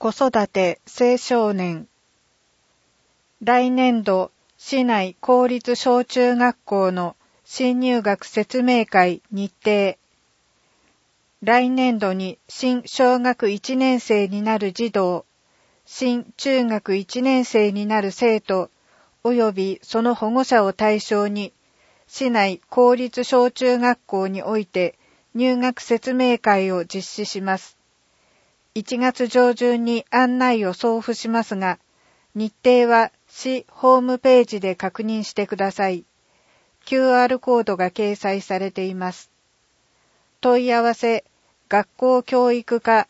子育て青少年。来年度市内公立小中学校の新入学説明会日程。来年度に新小学1年生になる児童、新中学1年生になる生徒及びその保護者を対象に、市内公立小中学校において入学説明会を実施します。1月上旬に案内を送付しますが、日程は市ホームページで確認してください。QR コードが掲載されています。問い合わせ、学校教育課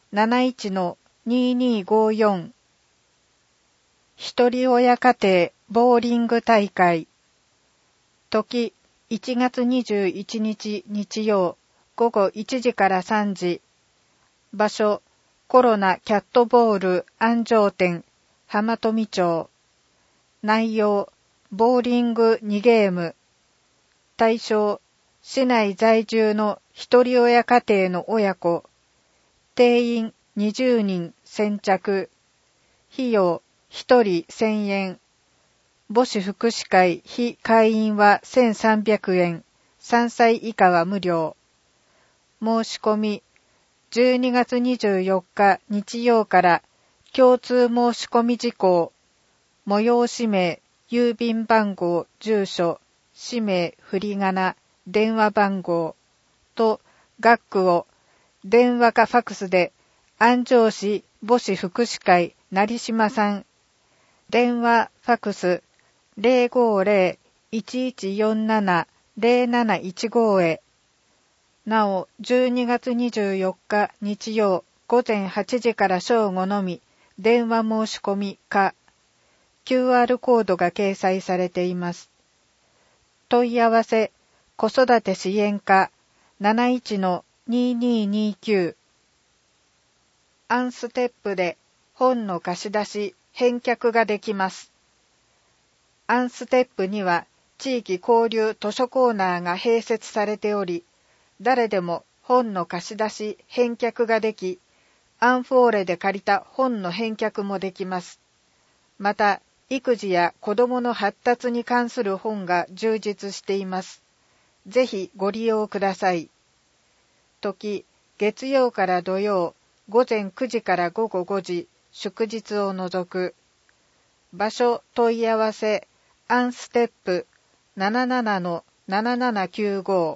71-2254 ひとり親家庭ボーリング大会。時1月21日日曜午後1時から3時。場所コロナキャットボール安城店浜富町。内容ボーリング2ゲーム。対象市内在住の一人親家庭の親子。定員20人先着。費用1人1000円。母子福祉会非会員は1300円。3歳以下は無料。申し込み12月24日日曜から共通申し込み事項、催し名、郵便番号、住所、氏名、振り仮名、電話番号と学区を電話かファクスで安城市母子福祉会成島さん、電話ファクス 050-1147-0715 へ。なお、12月24日日曜午前8時から正午のみ、電話申し込みか、QR コードが掲載されています。問い合わせ、子育て支援課 71-2229。アンステップで本の貸し出し、返却ができます。アンステップには地域交流図書コーナーが併設されており、誰でも本の貸し出し、返却ができ、アンフォーレで借りた本の返却もできます。また、育児や子どもの発達に関する本が充実しています。ぜひご利用ください。時、月曜から土曜、午前9時から午後5時、祝日を除く。場所問い合わせ、アンステップ 77-7795。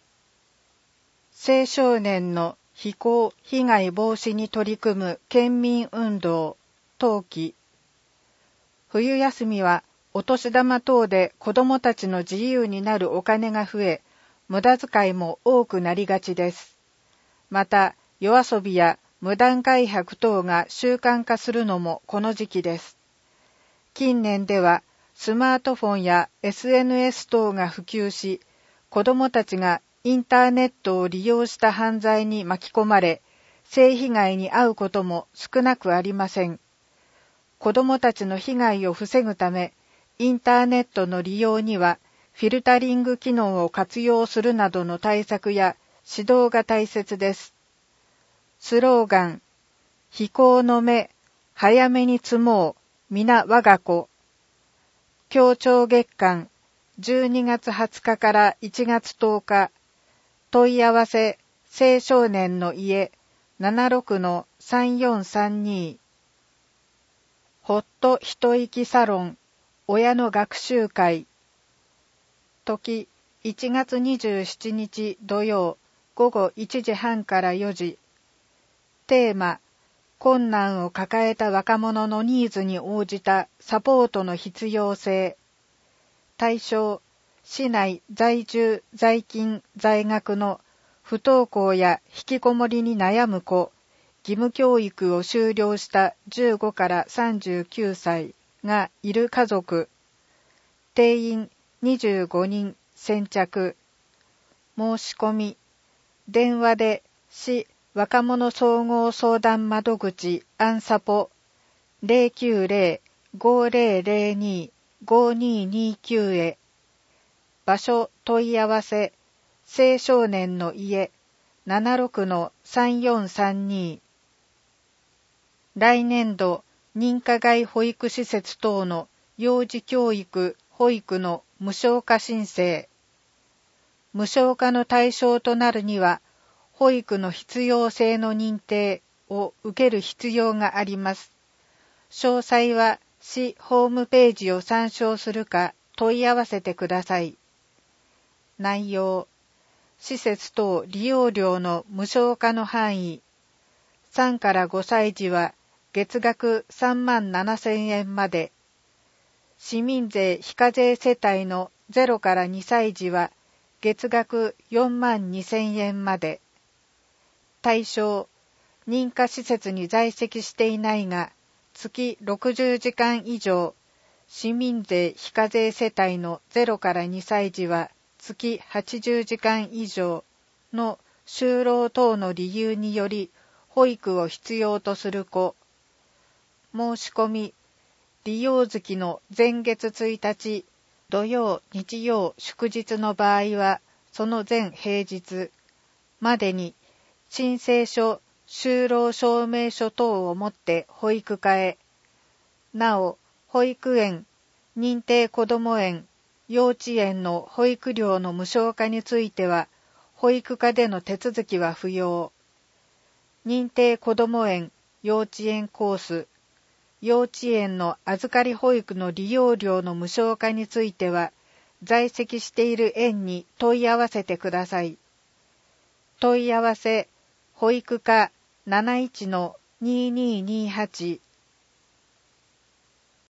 青少年の非行・被害防止に取り組む県民運動、冬季。冬休みはお年玉等で子どもたちの自由になるお金が増え、無駄遣いも多くなりがちです。また、夜遊びや無断外泊等が習慣化するのもこの時期です。近年ではスマートフォンや SNS 等が普及し、子どもたちがインターネットを利用した犯罪に巻き込まれ、性被害に遭うことも少なくありません。子どもたちの被害を防ぐため、インターネットの利用にはフィルタリング機能を活用するなどの対策や指導が大切です。スローガン、非行の目、早めに積もう、皆我が子。協調月間、12月20日から1月10日。問い合わせ、青少年の家、76-3432。ほっと一息サロン、親の学習会。時、1月27日土曜、午後1時半から4時。テーマ、困難を抱えた若者のニーズに応じたサポートの必要性。対象、市内在住在勤在学の不登校や引きこもりに悩む子、義務教育を修了した15から39歳がいる家族。定員25人先着。申し込み、電話で市若者総合相談窓口アンサポ 090-5002-5229 へ。場所問い合わせ、青少年の家 76-3432。 来年度認可外保育施設等の幼児教育・保育の無償化申請。無償化の対象となるには、保育の必要性の認定を受ける必要があります。詳細は市ホームページを参照するか問い合わせてください。内容、施設等利用料の無償化の範囲。3から5歳児は月額37,000円まで。市民税非課税世帯の0から2歳児は月額42,000円まで。対象、認可施設に在籍していないが、月60時間以上、市民税非課税世帯の0から2歳児は月80時間以上の就労等の理由により保育を必要とする子。申し込み、利用月の前月1日、土曜、日曜、祝日の場合は、その前平日までに、申請書、就労証明書等を持って保育課へ。なお、保育園、認定こども園、幼稚園の保育料の無償化については、保育課での手続きは不要。認定こども園、幼稚園コース、幼稚園の預かり保育の利用料の無償化については、在籍している園に問い合わせてください。問い合わせ、保育課 71-2228